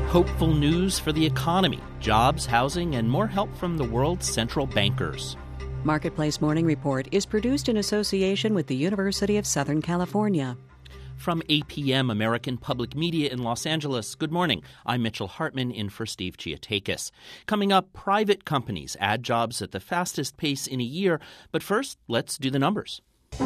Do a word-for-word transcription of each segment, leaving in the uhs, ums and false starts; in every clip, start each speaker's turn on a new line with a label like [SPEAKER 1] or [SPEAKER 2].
[SPEAKER 1] Hopeful news for the economy, jobs, housing, and more help from the world's central bankers.
[SPEAKER 2] Marketplace Morning Report is produced in association with the University of Southern California.
[SPEAKER 1] From A P M American Public Media in Los Angeles, good morning. I'm Mitchell Hartman in for Steve Chiatakis. Coming up, private companies add jobs at the fastest pace in a year. But first, let's do the numbers.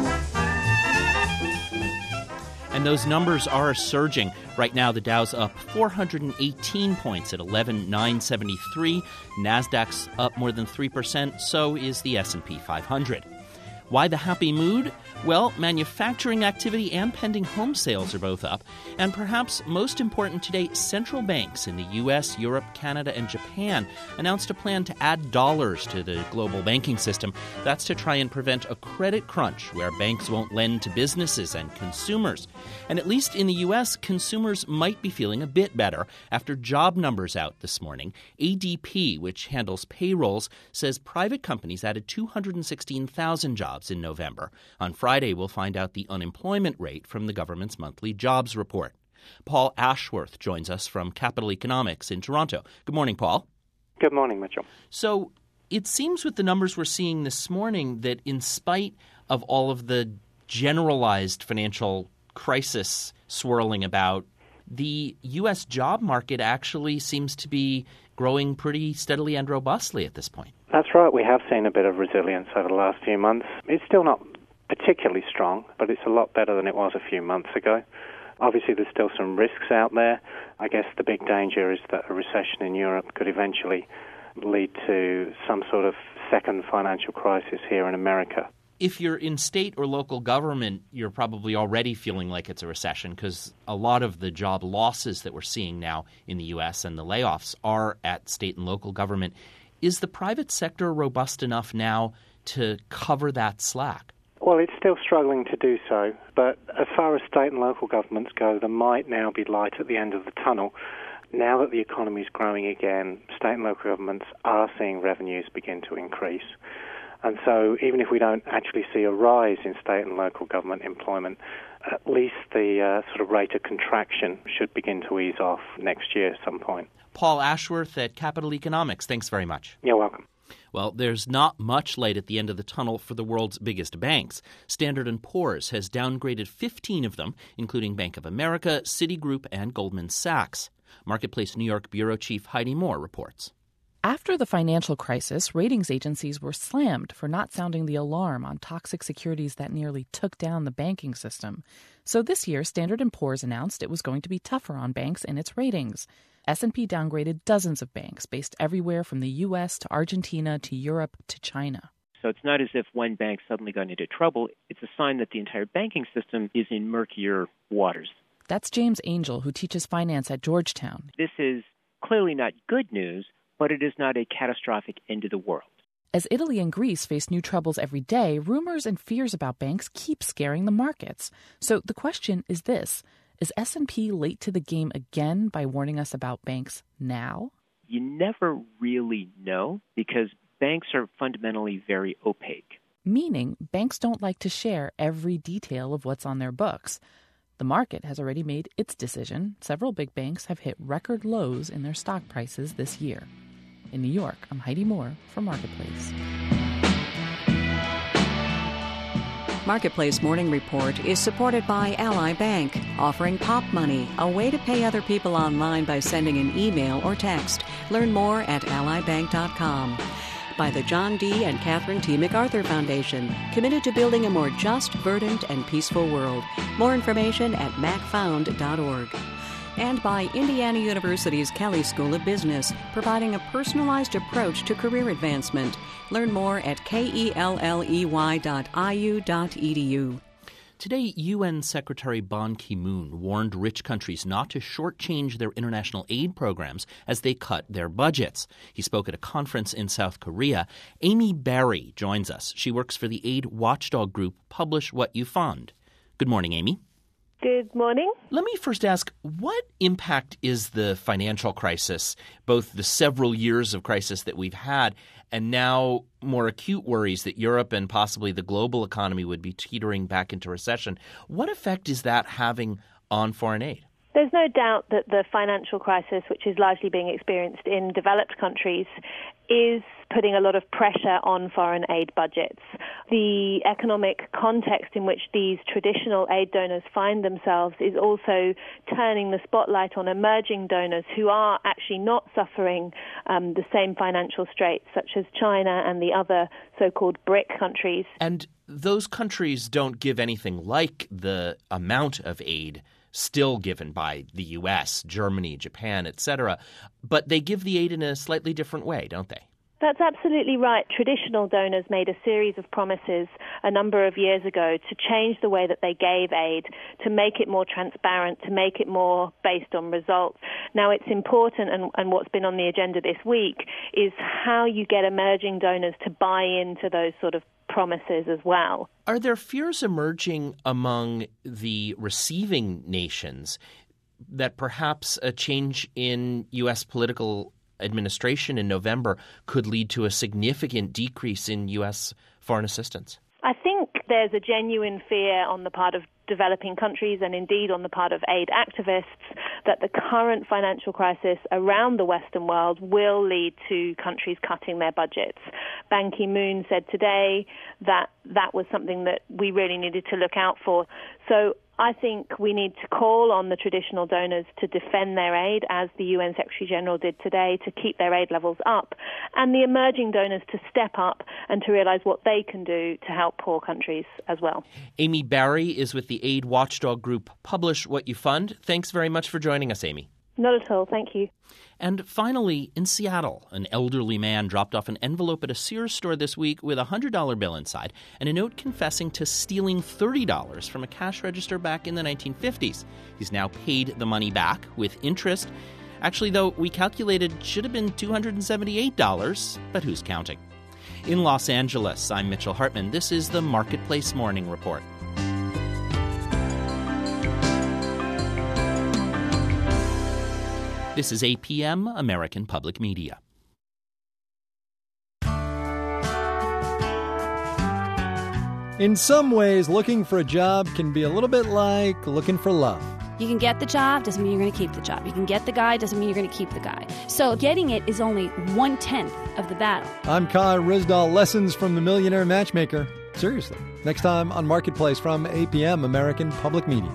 [SPEAKER 1] And those numbers are surging. Right now, the Dow's up four hundred eighteen points at eleven thousand nine hundred seventy-three. NASDAQ's up more than three percent. So is the S and P five hundred. Why the happy mood? Well, manufacturing activity and pending home sales are both up. And perhaps most important today, central banks in the U S, Europe, Canada, and Japan announced a plan to add dollars to the global banking system. That's to try and prevent a credit crunch where banks won't lend to businesses and consumers. And at least in the U S, consumers might be feeling a bit better after job numbers out this morning. A D P, which handles payrolls, says private companies added two hundred sixteen thousand jobs in November. On Friday, we'll find out the unemployment rate from the government's monthly jobs report. Paul Ashworth joins us from Capital Economics in Toronto. Good morning, Paul.
[SPEAKER 3] Good morning, Mitchell.
[SPEAKER 1] So it seems with the numbers we're seeing this morning that in spite of all of the generalized financial crisis swirling about, the U S job market actually seems to be growing pretty steadily and robustly at this point.
[SPEAKER 3] That's right. We have seen a bit of resilience over the last few months. It's still not particularly strong, but it's a lot better than it was a few months ago. Obviously, there's still some risks out there. I guess the big danger is that a recession in Europe could eventually lead to some sort of second financial crisis here in America.
[SPEAKER 1] If you're in state or local government, you're probably already feeling like it's a recession because a lot of the job losses that we're seeing now in the U S and the layoffs are at state and local government. Is the private sector robust enough now to cover that slack?
[SPEAKER 3] Well, it's still struggling to do so, but as far as state and local governments go, there might now be light at the end of the tunnel. Now that the economy is growing again, state and local governments are seeing revenues begin to increase. And so even if we don't actually see a rise in state and local government employment, at least the uh, sort of rate of contraction should begin to ease off next year at some point.
[SPEAKER 1] Paul Ashworth at Capital Economics, thanks very much.
[SPEAKER 3] You're welcome.
[SPEAKER 1] Well, there's not much light at the end of the tunnel for the world's biggest banks. Standard and Poor's has downgraded fifteen of them, including Bank of America, Citigroup, and Goldman Sachs. Marketplace New York Bureau Chief Heidi Moore reports.
[SPEAKER 4] After the financial crisis, ratings agencies were slammed for not sounding the alarm on toxic securities that nearly took down the banking system. So this year, Standard and Poor's announced it was going to be tougher on banks in its ratings. S and P downgraded dozens of banks based everywhere from the U S to Argentina to Europe to China.
[SPEAKER 5] So it's not as if one bank suddenly got into trouble. It's a sign that the entire banking system is in murkier waters.
[SPEAKER 4] That's James Angel, who teaches finance at Georgetown.
[SPEAKER 5] This is clearly not good news, but it is not a catastrophic end of the world.
[SPEAKER 4] As Italy and Greece face new troubles every day, rumors and fears about banks keep scaring the markets. So the question is this. Is S and P late to the game again by warning us about banks now?
[SPEAKER 5] You never really know because banks are fundamentally very opaque.
[SPEAKER 4] Meaning banks don't like to share every detail of what's on their books. The market has already made its decision. Several big banks have hit record lows in their stock prices this year. In New York, I'm Heidi Moore for Marketplace.
[SPEAKER 2] Marketplace Morning Report is supported by Ally Bank, offering Pop Money, a way to pay other people online by sending an email or text. Learn more at ally bank dot com. By the John D. and Catherine T. MacArthur Foundation, committed to building a more just, verdant, and peaceful world. More information at mac found dot org. And by Indiana University's Kelley School of Business, providing a personalized approach to career advancement. Learn more at kelley dot i u dot e d u.
[SPEAKER 1] Today, U N Secretary Ban Ki-moon warned rich countries not to shortchange their international aid programs as they cut their budgets. He spoke at a conference in South Korea. Amy Barry joins us. She works for the aid watchdog group Publish What You Fund. Good morning, Amy.
[SPEAKER 6] Good morning.
[SPEAKER 1] Let me first ask, what impact is the financial crisis, both the several years of crisis that we've had and now more acute worries that Europe and possibly the global economy would be teetering back into recession? What effect is that having on foreign aid?
[SPEAKER 6] There's no doubt that the financial crisis, which is largely being experienced in developed countries, is putting a lot of pressure on foreign aid budgets. The economic context in which these traditional aid donors find themselves is also turning the spotlight on emerging donors who are actually not suffering um, the same financial straits, such as China and the other so-called BRIC countries.
[SPEAKER 1] And those countries don't give anything like the amount of aid still given by the U S, Germany, Japan, et cetera, but they give the aid in a slightly different way, don't they?
[SPEAKER 6] That's absolutely right. Traditional donors made a series of promises a number of years ago to change the way that they gave aid, to make it more transparent, to make it more based on results. Now, it's important, and, and what's been on the agenda this week, is how you get emerging donors to buy into those sort of promises as well.
[SPEAKER 1] Are there fears emerging among the receiving nations that perhaps a change in U S political administration in November could lead to a significant decrease in U S foreign assistance?
[SPEAKER 6] I think there's a genuine fear on the part of developing countries and indeed on the part of aid activists that the current financial crisis around the Western world will lead to countries cutting their budgets. Ban Ki-moon said today that that was something that we really needed to look out for. So I think we need to call on the traditional donors to defend their aid, as the U N Secretary-General did today, to keep their aid levels up, and the emerging donors to step up and to realize what they can do to help poor countries as well.
[SPEAKER 1] Amy Barry is with the aid watchdog group Publish What You Fund. Thanks very much for joining us, Amy.
[SPEAKER 6] Not at all. Thank you.
[SPEAKER 1] And finally, in Seattle, an elderly man dropped off an envelope at a Sears store this week with a one hundred dollar bill inside and a note confessing to stealing thirty dollars from a cash register back in the nineteen fifties. He's now paid the money back with interest. Actually, though, we calculated it should have been two hundred seventy-eight dollars, but who's counting? In Los Angeles, I'm Mitchell Hartman. This is the Marketplace Morning Report. This is A P M, American Public Media.
[SPEAKER 7] In some ways, looking for a job can be a little bit like looking for love.
[SPEAKER 8] You can get the job, doesn't mean you're going to keep the job. You can get the guy, doesn't mean you're going to keep the guy. So getting it is only one-tenth of the battle.
[SPEAKER 7] I'm Kai Risdahl, lessons from the Millionaire Matchmaker. Seriously. Next time on Marketplace from A P M, American Public Media.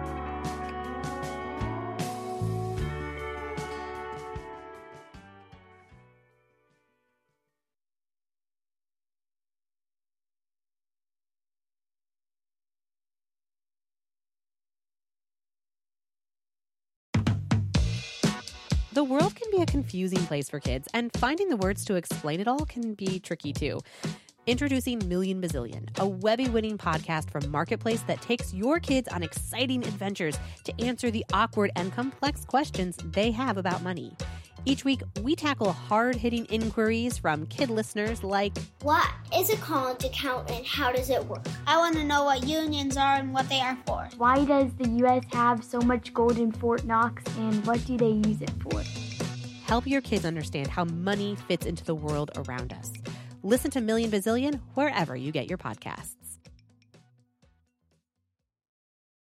[SPEAKER 9] The world can be a confusing place for kids, and finding the words to explain it all can be tricky too. Introducing Million Bazillion, a Webby-winning podcast from Marketplace that takes your kids on exciting adventures to answer the awkward and complex questions they have about money. Each week, we tackle hard-hitting inquiries from kid listeners like,
[SPEAKER 10] what is a college account and how does it work? I want to know what unions are and what they are for.
[SPEAKER 11] Why does the U S have so much gold in Fort Knox and what do they use it for?
[SPEAKER 9] Help your kids understand how money fits into the world around us. Listen to Million Bazillion wherever you get your podcasts.